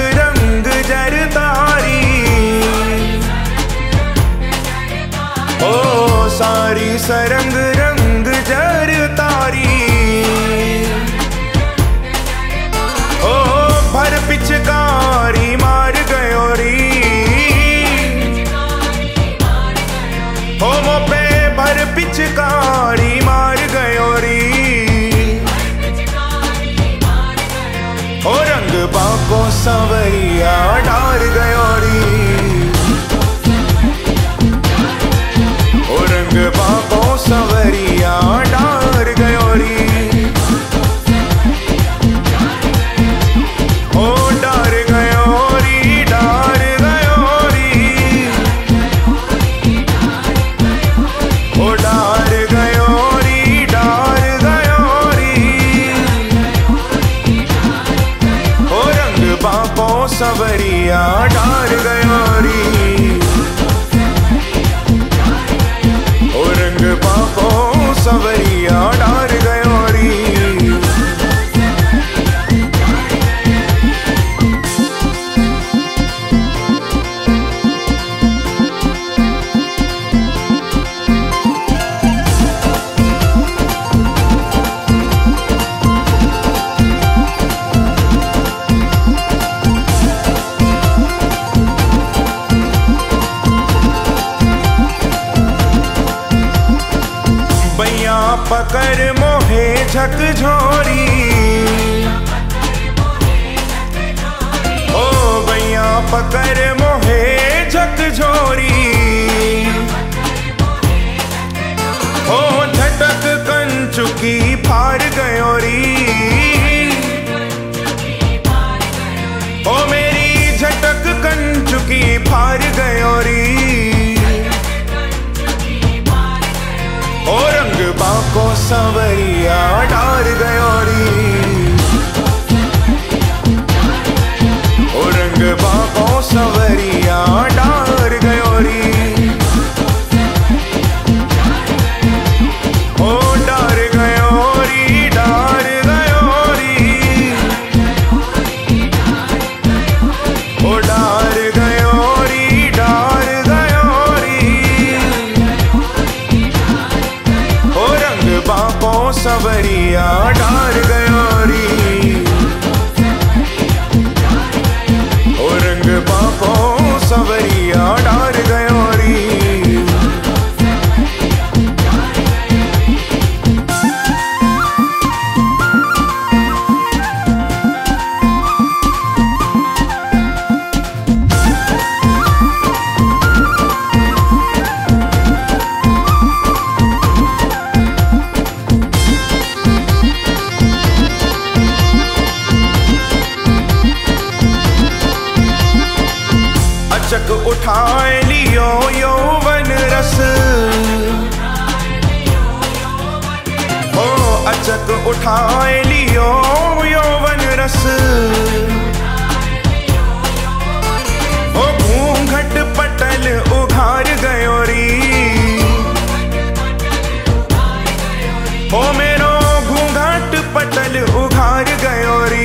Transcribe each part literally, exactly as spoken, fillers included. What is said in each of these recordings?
रंग जर तारी, ओ सारी सरंग रंग जर तारी, ओ भर पिचकारी मार गयो री, ओ मो पे भर पिचकारी मार गयो री, ओ रंग बाको सवरिया डार गयो री, ओ रंग बाको सवरिया डार गयो री, ओ डार गयो री डार गयो री, ओ डार गयो री डार गयो री, ओ रंग बाको सवरिया डार गयो री, ओ रंग बाको सवरिया डार गयो री। बैया पकड़ मोहे झकझोरी, ओ बैया पकड़ मोहे झकझोरी, ओ झटक कंचुकी फार गयो री, ओ मेरी झटक कंचुकी फार गयो री, ओ रंग बाको सवरिया डार गयो री, ओ रंग बाको सवरिया डार गयो री, ओ डार गयो री डार गयो री, ओ डार गयो री डार गयो री, ओ रंग बाको सवरिया डार गयो री, ओ रंग बाको सवरिया डार गयो री। अचक उठाए लियो यौवन रस, ओ अचक उठाए लियो यौवन रस, ओ घूंघट पटल उघार गयो री, ओ मेरो घूंघट पटल उघार गयो री,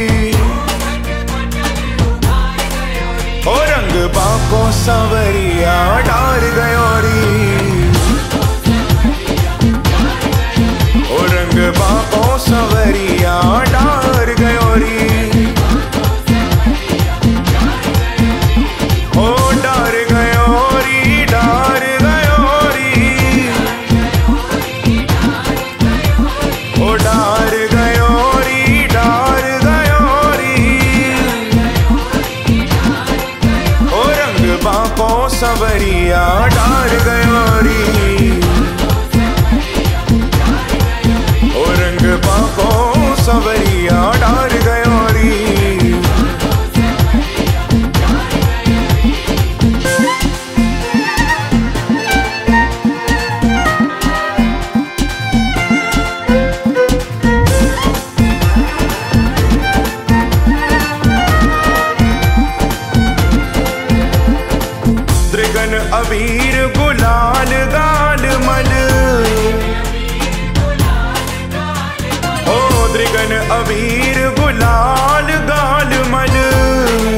ओ रंग बाको सवरिया डार गयो री, ओ रंग बाको सवरिया डार गयो री, ओ डार गयो री डार गयो री, ओ डार गयो री डार गयो री, ओ रंग बाको सवरिया डार गयो री, ओ रंग बाको सवरिया डार गयो री। त्रिगन अबीर गुलाल गाल मल, ओ त्रिगन अबीर गुलाल गाल मल,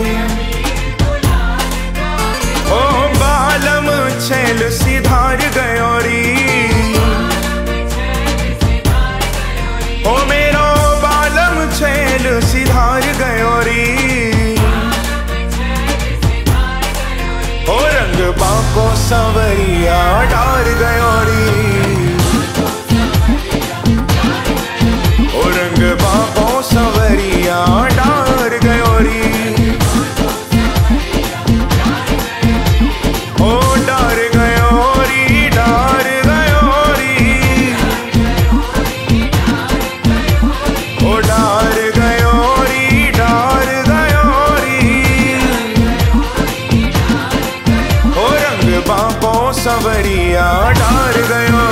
सवरिया डार गयो री। ओ रंग बाबो सवरिया डार गयो री। ओ डार गयो री, डार गयो री। ओ डार गयो री, डार गयो री। ओ रंग बाबो सवरिया डार गयो